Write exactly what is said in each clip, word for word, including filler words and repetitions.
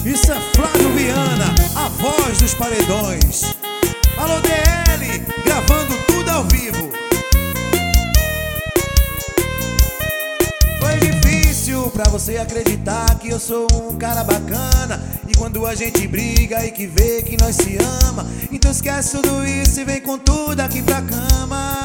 Isso é Flávio Viana, a voz dos paredões. Alô D L, gravando tudo ao vivo. Foi difícil pra você acreditar que eu sou um cara bacana, e quando a gente briga e que vê que nós se ama, então esquece tudo isso e vem com tudo aqui pra cama.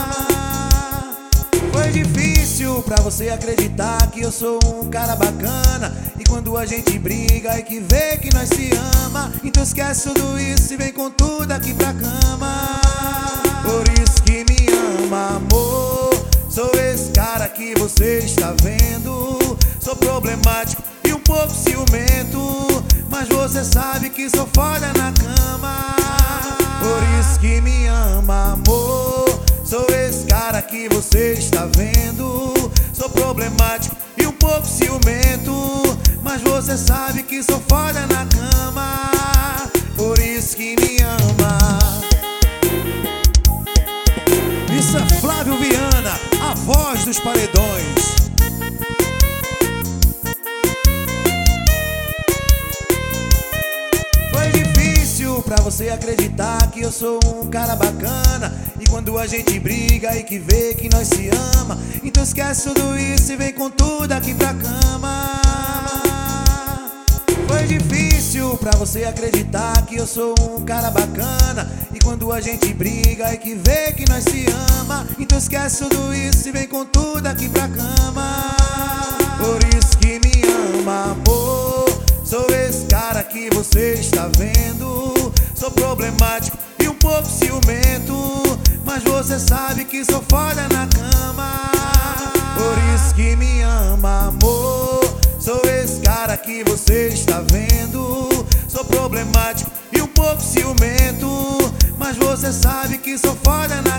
Foi difícil pra você acreditar que eu sou um cara bacana, e quando a gente briga e que vê que nós se ama, então esquece tudo isso e vem com tudo aqui pra cama. Por isso que me ama, amor, sou esse cara que você está vendo. Sou problemático e um pouco ciumento, mas você sabe que sou foda na cama. Por isso que me ama, amor, sou esse cara que você está vendo. Sou problemático e um pouco ciumento, mas você sabe que sou foda na cama. Por isso que me ama. Isso é Flávio Viana, a voz dos paredões. Foi difícil pra você acreditar que eu sou um cara bacana, e quando a gente briga e que vê que nós se ama, então esquece tudo isso e vem com tudo aqui pra cama. Foi difícil pra você acreditar que eu sou um cara bacana, e quando a gente briga e que vê que nós se ama, então esquece tudo isso e vem com tudo aqui pra cama. Por isso que me ama, amor, sou esse cara que você está vendo. Sou problemático e um pouco ciumento, mas você sabe que sou foda na cama. Por isso que me ama, amor, sou esse cara que você está vendo. Sou problemático e um pouco ciumento, mas você sabe que sou foda na